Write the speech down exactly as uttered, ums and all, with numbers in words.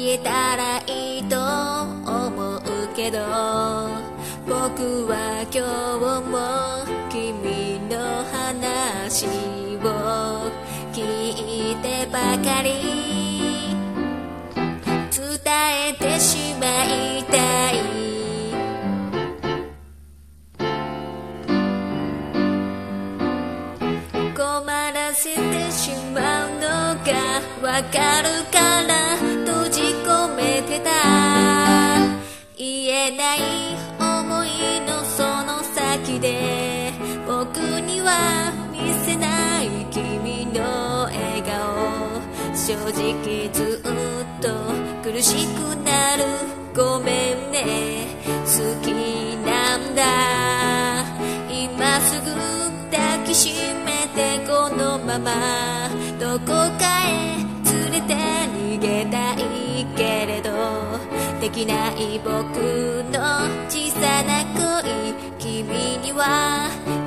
言えたらいいと思うけど、僕は今日も君の話を聞いてばかり伝えてしまいたい。困らせてしまうのがわかるから閉じ込めてた。言えない思いのその先で僕には見せない君の笑顔。正直ずっと苦しくなる。ごめんね、好きなんだ。今すぐ抱きしめてこのままどこかへ連れて逃げたいけれど、できない僕の小さな恋、君には